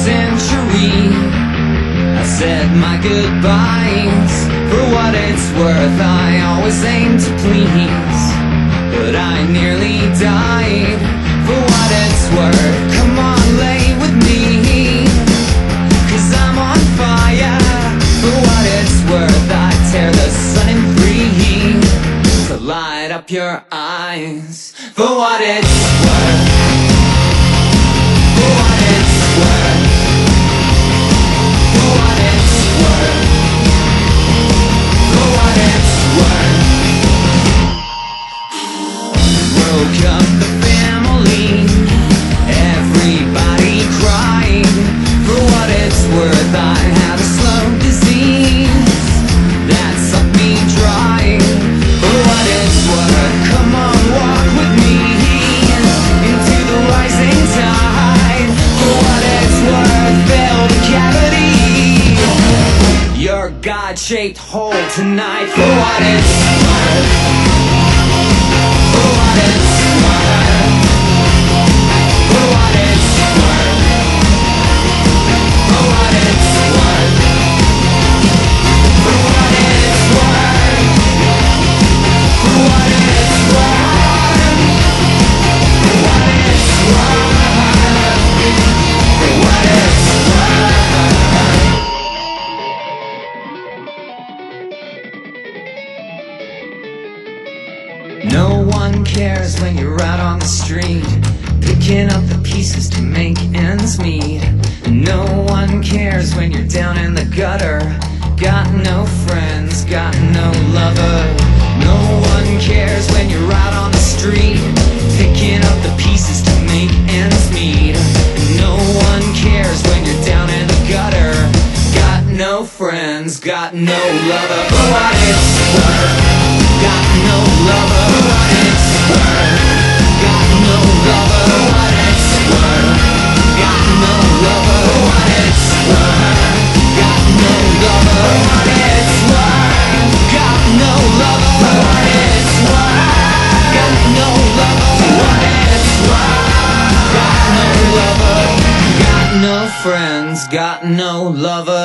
century. I said my goodbyes. For what it's worth, I always aim to please, but I nearly died. For what it's worth, come on, lay with me, 'cause I'm on fire. For what it's worth, I tear the sun in three to light up your eyes. For what it's worth, for what it's worth, for what it's worth, for what it's worth. Broke up the family, everybody cried. For what it's worth, I had a slow disease that sucked me dry. For what it's worth, come on, walk with me into the rising tide. For what it's worth, fill the cavity, your God-shaped hole tonight. For what it's worth, for what it's worth, for what it's worth, for what it's worth, for what it's worth, for what it's worth, for what it's worth, for what it's worth. No one cares when you're out on the street, picking up the pieces to make ends meet. No one cares when you're down in the gutter, got no friends, got no lover. No one cares when you're out on the street, picking up the pieces to make ends meet. No one cares when you're down in the gutter, got no friends, got no lover. For what it's worth, got no lover. For what it's worth, got no lover. For what it's worth, got no lover. For what it's worth, got no lover. For what it's worth, got no lover. For what it's worth, got no lover. For what it's worth, got no lover. Got no friends, got no lover.